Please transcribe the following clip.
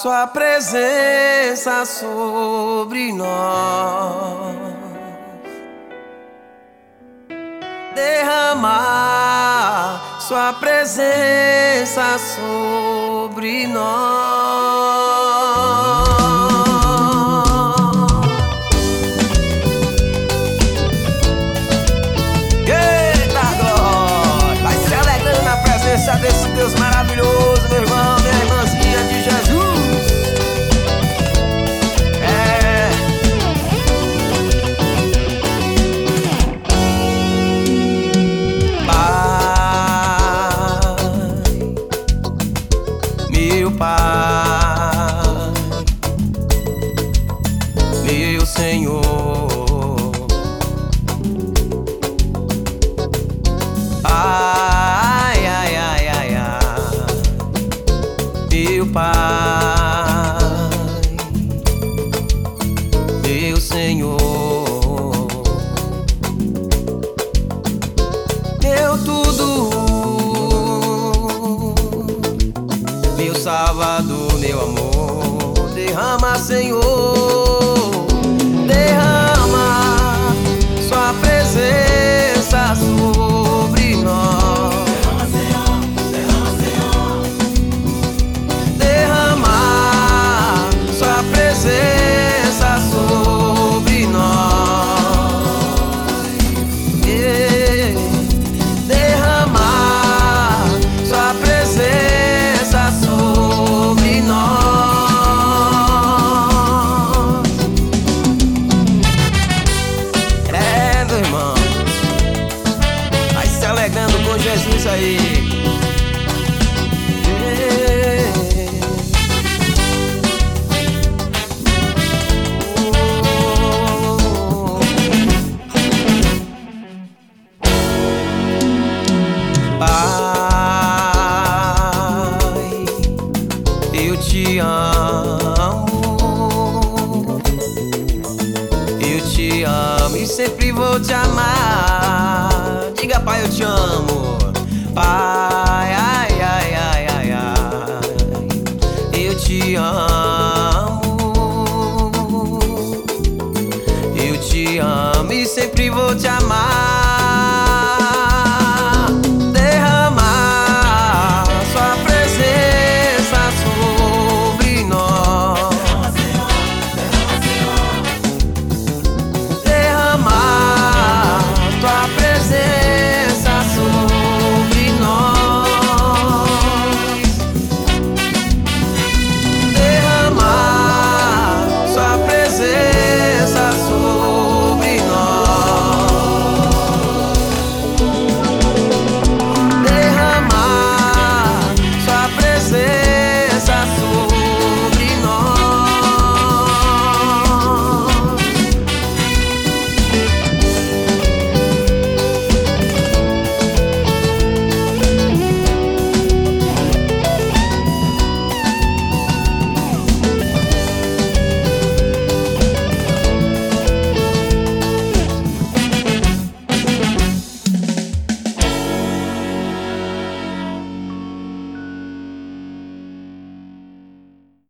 Sua presença sobre nós, derramar sua presença sobre nós. Eita glória, vai se alegrando na presença desse Deus maravilhoso, meu irmão, minha irmãzinha de Jesus. Meu Pai, meu Senhor, ai, ai, ai, ai, ai, meu Pai, meu Senhor, meu tudo, meu Salvador, meu amor, derrama, Senhor, derrama sua presença sobre nós. Derrama, Senhor, derrama, Senhor, derrama sua presença sobre nós. Derrama sua presença sobre nós. Meu irmão, vai se alegrando com Jesus aí. Pai, eu te amo, eu te amo e sempre vou te amar. Diga, Pai, eu te amo, Pai, ai, ai, ai, ai, ai, eu te amo, eu te amo e sempre vou te amar.